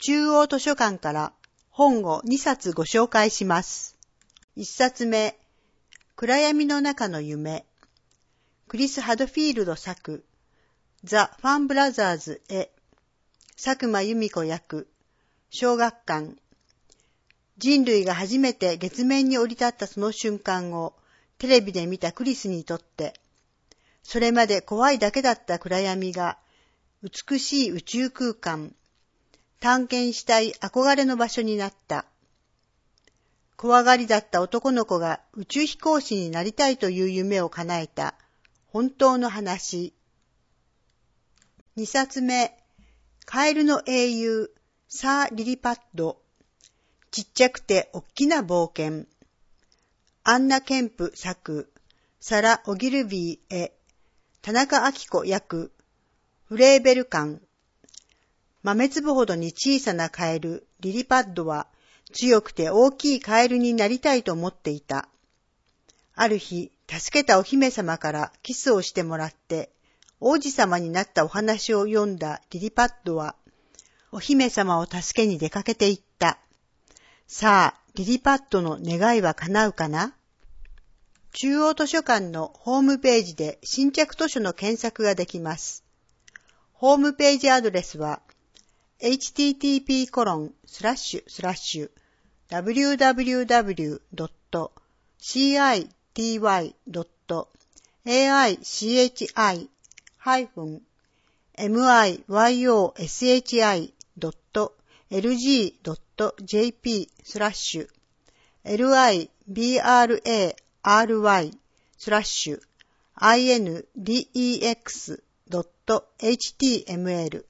中央図書館から本を2冊ご紹介します。1冊目、暗闇の中の夢。クリス・ハドフィールド作、ザ・ファン・ブラザーズ絵。佐久間由美子役、小学館。人類が初めて月面に降り立ったその瞬間をテレビで見たクリスにとって、それまで怖いだけだった暗闇が美しい宇宙空間、探検したい憧れの場所になった。怖がりだった男の子が宇宙飛行士になりたいという夢を叶えた本当の話。2冊目、カエルの英雄、サー・リリパッド。ちっちゃくておっきな冒険。アンナ・ケンプ作、サラ・オギルビー絵、田中明子役、フレーベル館。豆粒ほどに小さなカエル、リリパッドは強くて大きいカエルになりたいと思っていた。ある日、助けたお姫様からキスをしてもらって、王子様になったお話を読んだリリパッドは、お姫様を助けに出かけていった。さあ、リリパッドの願いは叶うかな？中央図書館のホームページで新着図書の検索ができます。ホームページアドレスは http://www.cityy.lg.jp/library-index.html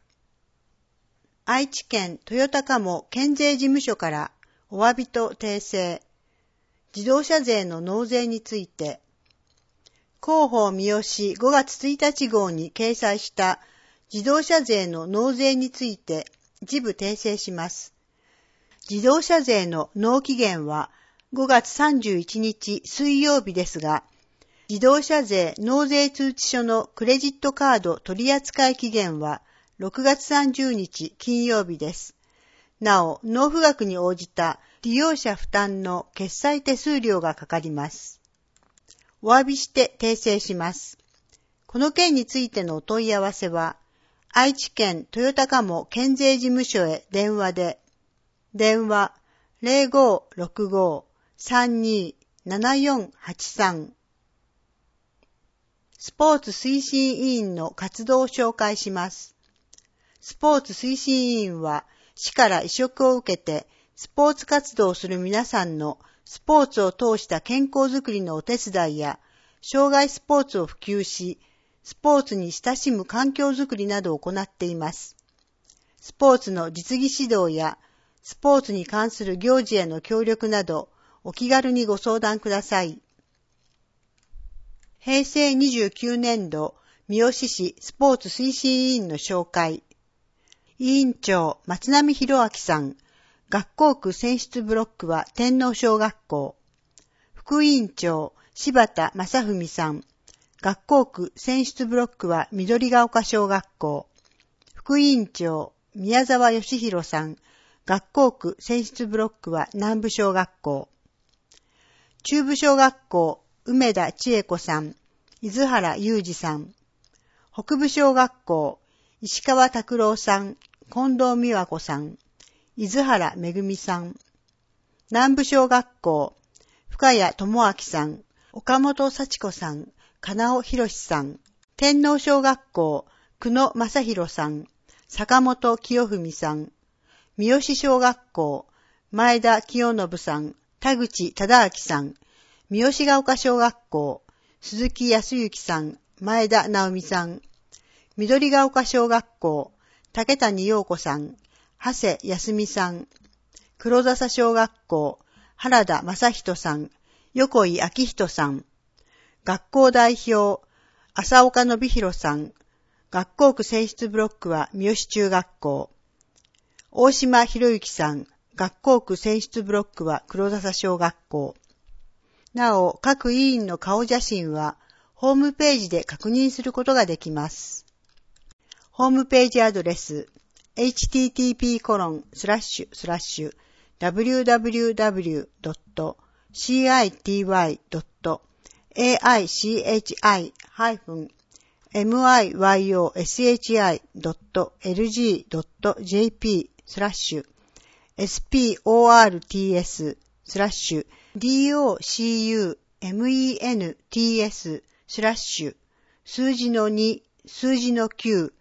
愛知県豊田加茂県税事務所からお詫びと訂正。自動車税の納税について、広報三好5月1日号に掲載した自動車税の納税について一部訂正します。自動車税の納期限は5月31日水曜日ですが、自動車税納税通知書のクレジットカード取扱期限は6月30日金曜日です。なお、納付額に応じた利用者負担の決済手数料がかかります。お詫びして訂正します。この件についてのお問い合わせは、愛知県豊田加茂県税事務所へ電話で、電話 0565-327483 スポーツ推進委員の活動を紹介します。スポーツ推進委員は市から委嘱を受けてスポーツ活動をする皆さんのスポーツを通した健康づくりのお手伝いや障害スポーツを普及し、スポーツに親しむ環境づくりなどを行っています。スポーツの実技指導やスポーツに関する行事への協力などお気軽にご相談ください。平成29年度三好市スポーツ推進委員の紹介。委員長松並博明さん、学校区選出ブロックは天皇小学校。副委員長柴田正文さん、学校区選出ブロックは緑が丘小学校。副委員長宮沢義弘さん、学校区選出ブロックは南部小学校。中部小学校梅田千恵子さん、伊豆原裕二さん。北部小学校石川拓郎さん、近藤美和子さん、伊豆原めぐみさん。南部小学校深谷智明さん、岡本幸子さん、金尾博さん。天皇小学校久野正弘さん、坂本清文さん。三好小学校前田清信さん、田口忠明さん。三好ヶ丘小学校鈴木康之さん、前田直美さん。緑ヶ丘小学校竹谷陽子さん、長谷康美さん。黒笹小学校原田正人さん、横井明人さん。学校代表浅岡信弘さん。学校区選出ブロックは三好中学校。大島博之さん。学校区選出ブロックは黒笹小学校。なお、各委員の顔写真はホームページで確認することができます。ホームページアドレス http://www.cityworld.org/sports/documents/数字の2数字の9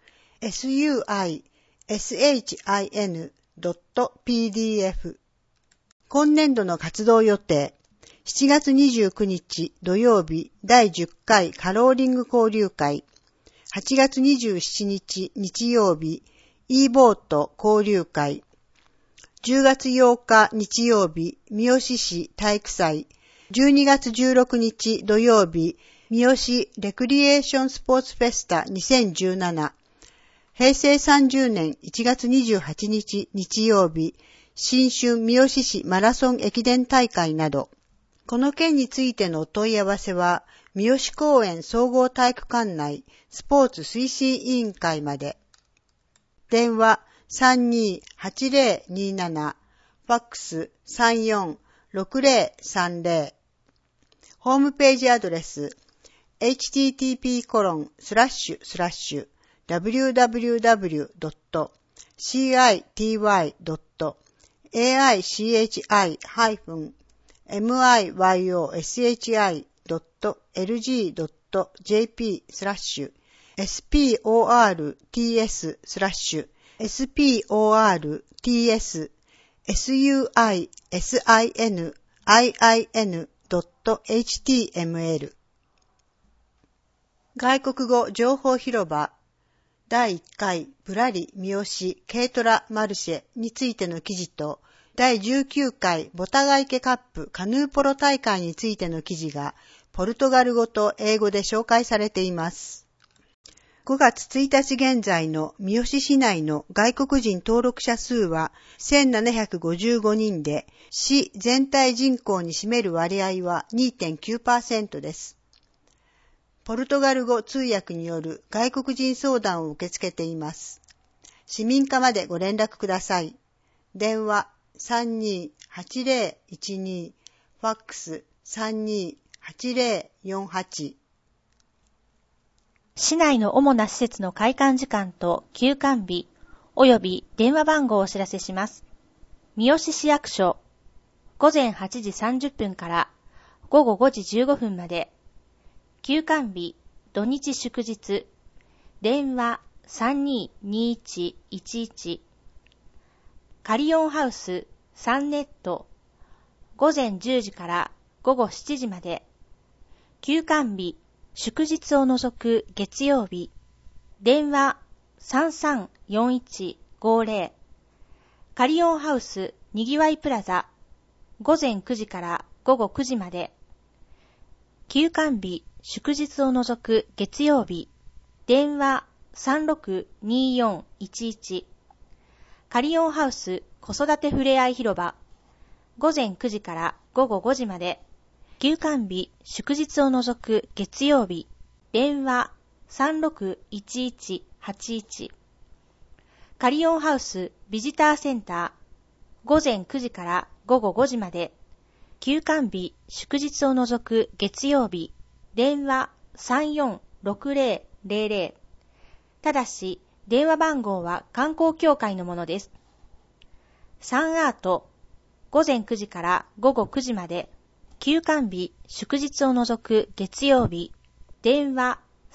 suishin.pdf 今年度の活動予定7月29日土曜日第10回カローリング交流会8月27日日曜日 e ボート交流会10月8日日曜日三好市体育祭12月16日土曜日三好レクリエーションスポーツフェスタ2017平成30年1月28日日曜日新春三好市マラソン駅伝大会などこの件についてのお問い合わせは三好公園総合体育館内スポーツ推進委員会まで電話 328027 ファックス 346030 ホームページアドレスwww.cityworld.org.jp/sportsin.html 外国語情報広場第1回ぶらり三好軽トラマルシェについての記事と第19回ボタガ池カップカヌーポロ大会についての記事がポルトガル語と英語で紹介されています。5月1日現在の三好市内の外国人登録者数は1755人で、市全体人口に占める割合は 2.9% です。ポルトガル語通訳による外国人相談を受け付けています。市民課までご連絡ください。電話 328012 ファックス 328048 市内の主な施設の開館時間と休館日及び電話番号をお知らせします。三好市役所午前8時30分から午後5時15分まで休館日土日祝日電話 322111 カリオンハウスサンネット午前10時から午後7時まで休館日祝日を除く月曜日電話 334150 カリオンハウスにぎわいプラザ午前9時から午後9時まで休館日祝日を除く月曜日電話 362411 カリオンハウス子育てふれあい広場午前9時から午後5時まで休館日祝日を除く月曜日電話 361181 カリオンハウスビジターセンター午前9時から午後5時まで休館日祝日を除く月曜日電話 346000 ただし電話番号は観光協会のものです。サンアート午前9時から午後9時まで休館日祝日を除く月曜日電話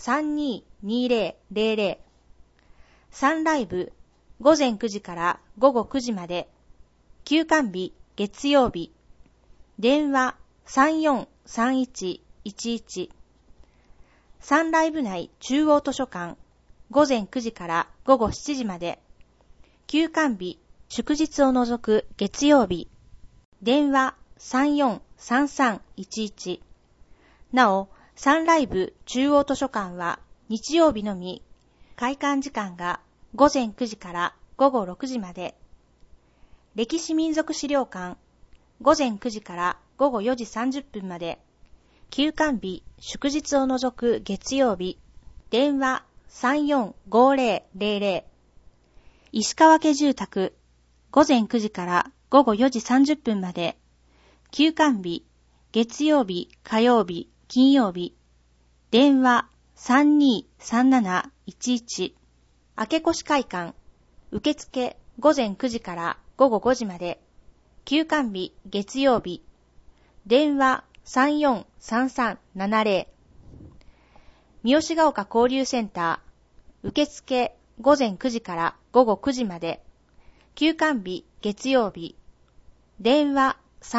322000 サンライブ午前9時から午後9時まで休館日月曜日電話 343111 サンライブ内中央図書館午前9時から午後7時まで休館日祝日を除く月曜日電話343311なおサンライブ中央図書館は日曜日のみ開館時間が午前9時から午後6時まで歴史民族資料館午前9時から午後4時30分まで休館日祝日を除く月曜日電話345000 石川家住宅、午前9時から午後4時30分まで、休館日、月曜日、火曜日、金曜日、電話 323711、明け越し会館、受付午前9時から午後5時まで、休館日、月曜日、電話343370、三好ヶ丘交流センター、受付午前9時から午後9時まで、休館日、月曜日、電話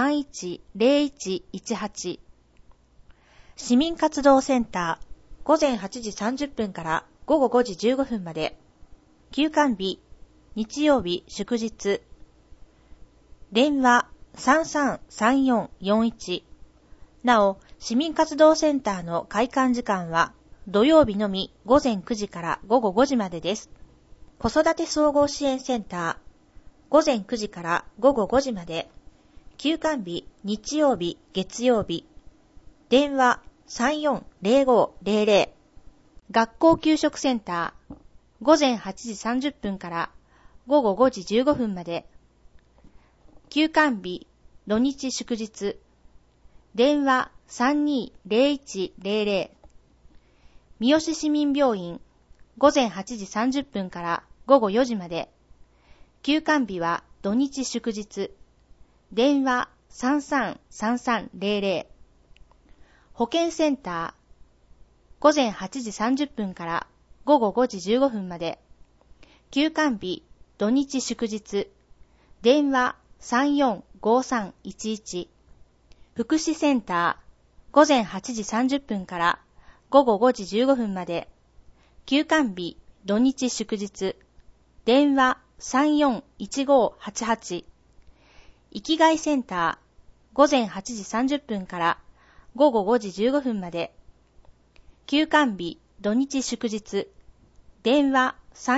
310118、市民活動センター、午前8時30分から午後5時15分まで、休館日、日曜日、祝日、電話333441、なお、市民活動センターの開館時間は、土曜日のみ午前9時から午後5時までです。子育て総合支援センター、午前9時から午後5時まで、休館日、日曜日、月曜日、電話340500、学校給食センター、午前8時30分から午後5時15分まで、休館日、土日祝日、電話320100、三好市民病院、午前8時30分から午後4時まで、休館日は土日祝日、電話333300、保健センター、午前8時30分から午後5時15分まで、休館日、土日祝日、電話345311、福祉センター、午前8時30分から午後5時15分まで、休館日、土日祝日、電話341588、生きがいセンター、午前8時30分から午後5時15分まで、休館日、土日祝日、電話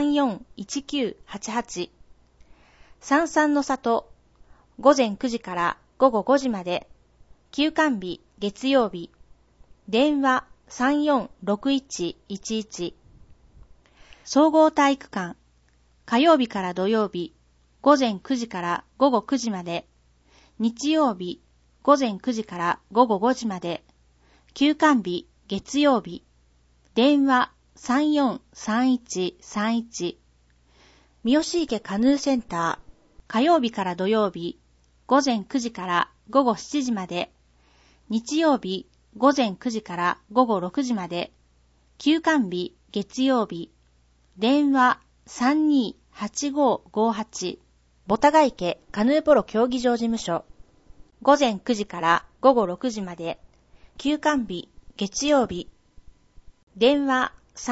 341988、三々の里、午前9時から午後5時まで、休館日、月曜日、電話346111、総合体育館、火曜日から土曜日、午前9時から午後9時まで、日曜日、午前9時から午後5時まで、休館日、月曜日、電話343131、三好池カヌーセンター、火曜日から土曜日、午前9時から午後7時まで、日曜日、午前9時から午後6時まで、休館日、月曜日、電話328558、ボタガ池カヌーポロ競技場事務所、午前9時から午後6時まで、休館日、月曜日、電話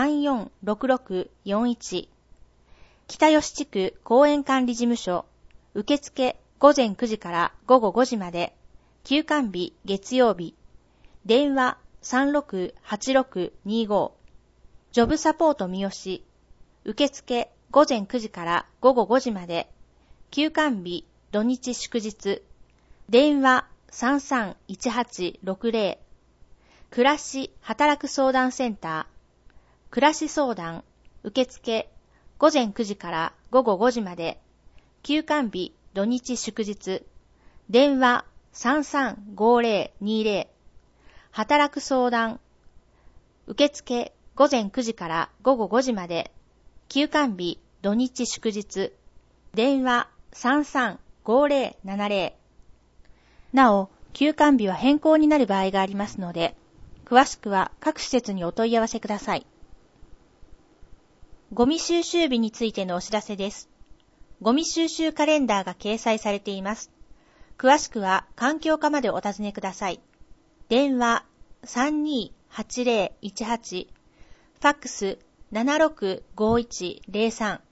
346641、北吉地区公園管理事務所、受付午前9時から午後5時まで、休館日、月曜日、電話368625、ジョブサポート三好、受付午前9時から午後5時まで、休館日、土日祝日、電話331860、暮らし働く相談センター、暮らし相談、受付午前9時から午後5時まで、休館日、土日祝日、電話335020、働く相談、受付午前9時から午後5時まで、休館日、土日祝日、電話335070。なお、休館日は変更になる場合がありますので、詳しくは各施設にお問い合わせください。ゴミ収集日についてのお知らせです。ゴミ収集カレンダーが掲載されています。詳しくは環境課までお尋ねください。電話328018、ファックス765103、